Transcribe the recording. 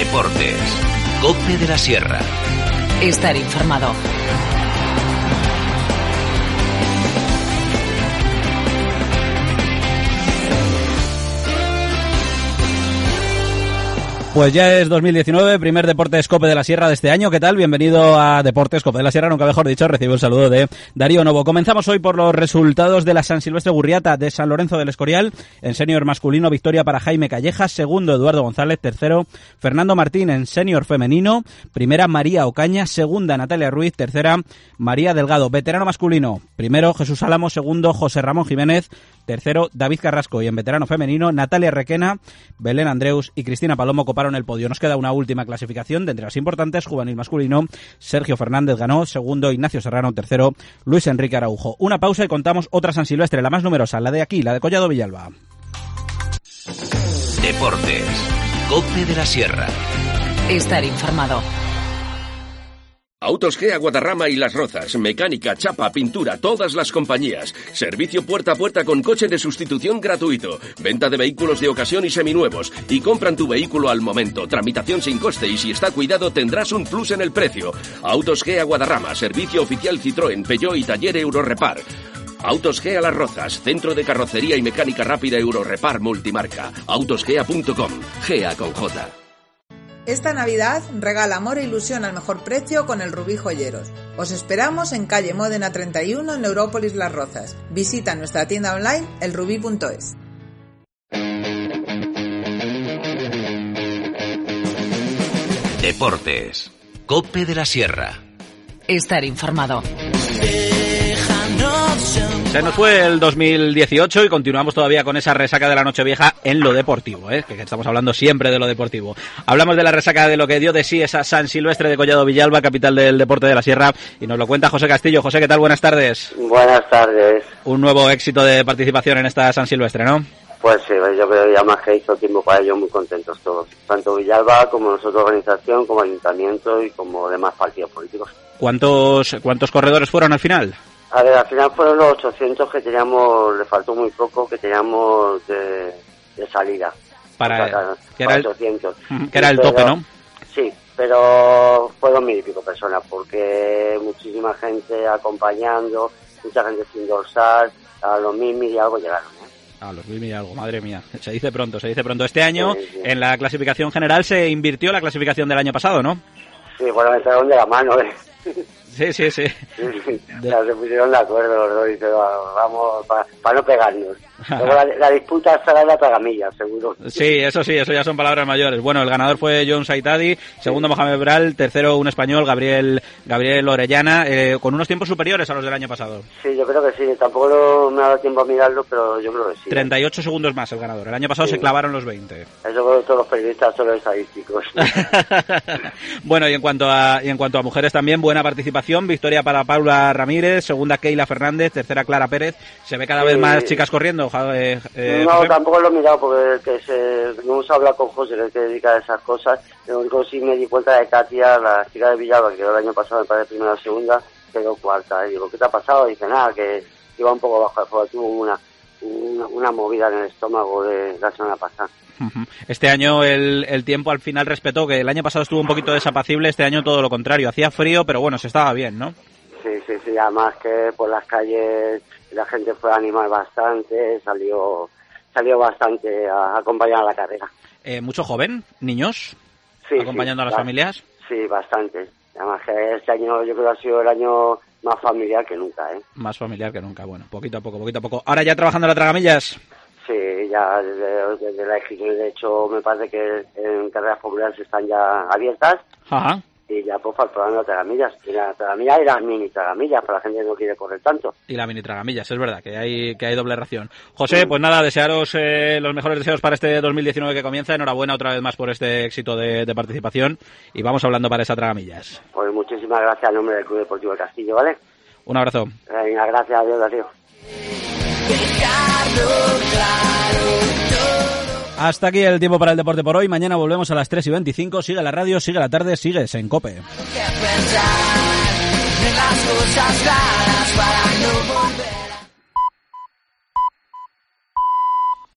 Deportes. COPE de la Sierra. Estar informado. Pues ya es 2019, primer Deportes COPE de la Sierra de este año. ¿Qué tal? Bienvenido a Deportes COPE de la Sierra, nunca mejor dicho. Recibo el saludo de Darío Novo. Comenzamos hoy por los resultados de la San Silvestre Gurriata de San Lorenzo del Escorial. En senior masculino, victoria para Jaime Callejas. Segundo, Eduardo González. Tercero, Fernando Martín en senior femenino. Primera, María Ocaña. Segunda, Natalia Ruiz. Tercera, María Delgado. Veterano masculino, primero, Jesús Álamo. Segundo, José Ramón Jiménez. Tercero, David Carrasco. Y en veterano femenino, Natalia Requena, Belén Andreus y Cristina Palomo coparon el podio. Nos queda una última clasificación de entre las importantes. Juvenil masculino, Sergio Fernández ganó. Segundo, Ignacio Serrano. Tercero, Luis Enrique Araujo. Una pausa y contamos otra San Silvestre, la más numerosa, la de aquí, la de Collado Villalba. Deportes. COPE de la Sierra. Estar informado. Autos Gea Guadarrama y Las Rozas, mecánica, chapa, pintura, todas las compañías. Servicio puerta a puerta con coche de sustitución gratuito. Venta de vehículos de ocasión y seminuevos. Y compran tu vehículo al momento. Tramitación sin coste y si está cuidado tendrás un plus en el precio. Autos Gea Guadarrama, servicio oficial Citroën, Peugeot y taller Eurorepar. Autos Gea Las Rozas, centro de carrocería y mecánica rápida Eurorepar multimarca. Autosgea.com, Gea con J. Esta Navidad regala amor e ilusión al mejor precio con el Rubí Joyeros. Os esperamos en calle Módena 31 en Európolis Las Rozas. Visita nuestra tienda online elrubí.es. Deportes. COPE de la Sierra. Estar informado. Se nos fue el 2018 y continuamos todavía con esa resaca de la Nochevieja en lo deportivo, que estamos hablando siempre de lo deportivo. Hablamos de la resaca de lo que dio de sí esa San Silvestre de Collado Villalba, capital del deporte de la Sierra, y nos lo cuenta José Castillo. José, ¿qué tal? Buenas tardes. Buenas tardes. Un nuevo éxito de participación en esta San Silvestre, ¿no? Pues sí, yo creo que ya más que hizo tiempo para ello, muy contentos todos. Tanto Villalba como nosotros organización, como ayuntamiento y como demás partidos políticos. ¿Cuántos corredores fueron al final? A ver, al final fueron los 800 que teníamos, le faltó muy poco, que teníamos de salida. Que era 800. Que era el tope, ¿no? Sí, pero fueron 1000 y pico personas, porque muchísima gente acompañando, mucha gente sin dorsal, a los 1000 y algo llegaron, A los 1000 y algo, madre mía. Se dice pronto. Este año, sí. En la clasificación general, se invirtió la clasificación del año pasado, ¿no? Sí, bueno, me entraron de la mano, Sí. Ya se pusieron de acuerdo los dos y dice, vamos, para no pegarnos. Luego la disputa estará en la tragamilla, seguro. Sí, eso ya son palabras mayores. Bueno, el ganador fue John Saitadi, segundo Mohamed Bral, tercero un español, Gabriel Orellana, con unos tiempos superiores a los del año pasado. Sí, yo creo que sí, tampoco me ha dado tiempo a mirarlo, pero yo creo que sí. 38 segundos más el ganador, el año pasado se clavaron los 20. Eso creo que todos los periodistas son los estadísticos. Bueno, y en cuanto a mujeres también, buena participación, victoria para Paula Ramírez, segunda Keila Fernández, tercera Clara Pérez, se ve cada vez más chicas corriendo. No, José. tampoco lo he mirado porque no hemos hablado con José, que se dedica a esas cosas. Lo único sí me di cuenta de Katia, la chica de Villalba, que quedó el año pasado, me parece primera o segunda, quedó cuarta. Y digo, ¿qué te ha pasado? Y dice, nada, que iba un poco bajo de fuego, tuvo una movida en el estómago de la semana pasada. Este año el tiempo al final respetó, que el año pasado estuvo un poquito desapacible, este año todo lo contrario, hacía frío, pero bueno, se estaba bien, ¿no? Sí, además que por las calles la gente fue a animar bastante, salió bastante a acompañar a la carrera. ¿Mucho joven? ¿Niños? Sí, ¿acompañando a las familias? Sí, bastante. Además que este año yo creo que ha sido el año más familiar que nunca, Más familiar que nunca, bueno, poquito a poco. ¿Ahora ya trabajando en las tragamillas? Sí, ya desde la inscripción, de hecho me parece que en carreras populares están ya abiertas. Ajá. Y ya pues faltaban las tragamillas. Y la tragamilla y las mini tragamillas, para la gente que no quiere correr tanto. Y la mini tragamillas, es verdad, que hay doble ración. José, pues nada, desearos los mejores deseos para este 2019 que comienza. Enhorabuena otra vez más por este éxito de participación. Y vamos hablando para esa tragamillas. Pues muchísimas gracias en nombre del Club Deportivo del Castillo, ¿vale? Un abrazo. Venga, gracias, adiós. Hasta aquí el tiempo para el deporte por hoy. Mañana volvemos a las 3:25. Sigue la radio, sigue la tarde, sigues en COPE. Las cosas claras para no volver.